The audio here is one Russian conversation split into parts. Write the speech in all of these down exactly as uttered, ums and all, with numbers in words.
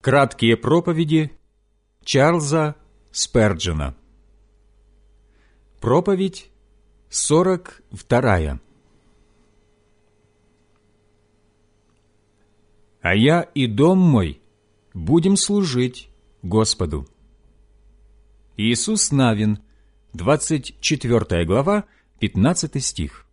Краткие проповеди Чарльза Сперджена. Проповедь сорок вторая. «А я и дом мой будем служить Господу». Иисус Навин, двадцать четвёртая глава, пятнадцатый стих.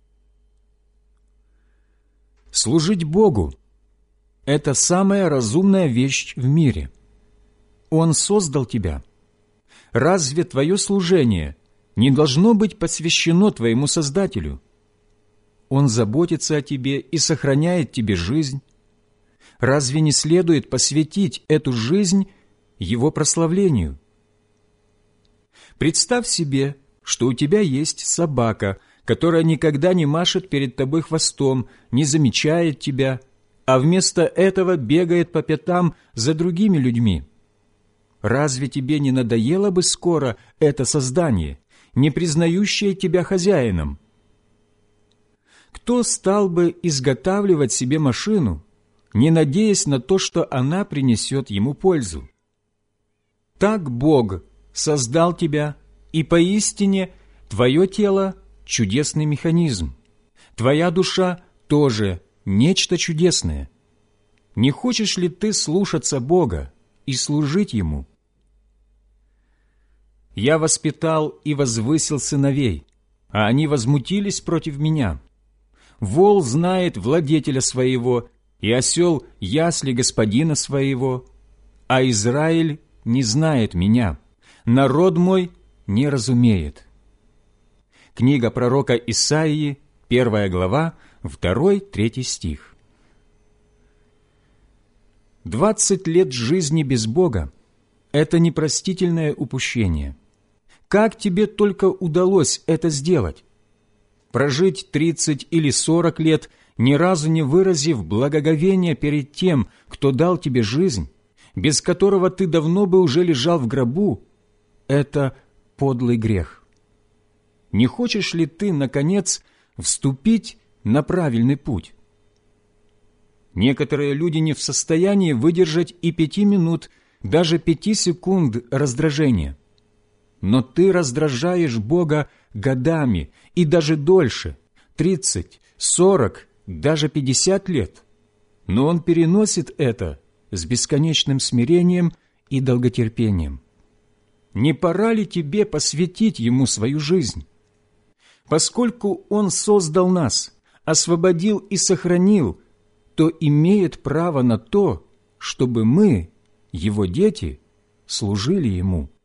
Служить Богу – это самая разумная вещь в мире. Он создал тебя. Разве твое служение не должно быть посвящено твоему Создателю? Он заботится о тебе и сохраняет тебе жизнь. Разве не следует посвятить эту жизнь Его прославлению? Представь себе, что у тебя есть собака, которая никогда не машет перед тобой хвостом, не замечает тебя, а вместо этого бегает по пятам за другими людьми. Разве тебе не надоело бы скоро это создание, не признающее тебя хозяином? Кто стал бы изготавливать себе машину, не надеясь на то, что она принесет ему пользу? Так Бог создал тебя, и поистине твое тело – чудесный механизм, твоя душа тоже нечто чудесное. Не хочешь ли ты слушаться Бога и служить Ему? «Я воспитал и возвысил сыновей, а они возмутились против меня. Вол знает владетеля своего, и осел ясли господина своего, а Израиль не знает меня, народ мой не разумеет». Книга пророка Исаии, первая глава, второй-третий стих. Двадцать лет жизни без Бога – это непростительное упущение. Как тебе только удалось это сделать? Прожить тридцать или сорок лет, ни разу не выразив благоговения перед тем, кто дал тебе жизнь, без которого ты давно бы уже лежал в гробу – это подлый грех. Не хочешь ли ты, наконец, вступить на правильный путь? Некоторые люди не в состоянии выдержать и пяти минут, даже пяти секунд раздражения. Но ты раздражаешь Бога годами и даже дольше, тридцать, сорок, даже пятьдесят лет. Но Он переносит это с бесконечным смирением и долготерпением. Не пора ли тебе посвятить Ему свою жизнь? Поскольку Он создал нас, освободил и сохранил, то имеет право на то, чтобы мы, Его дети, служили Ему.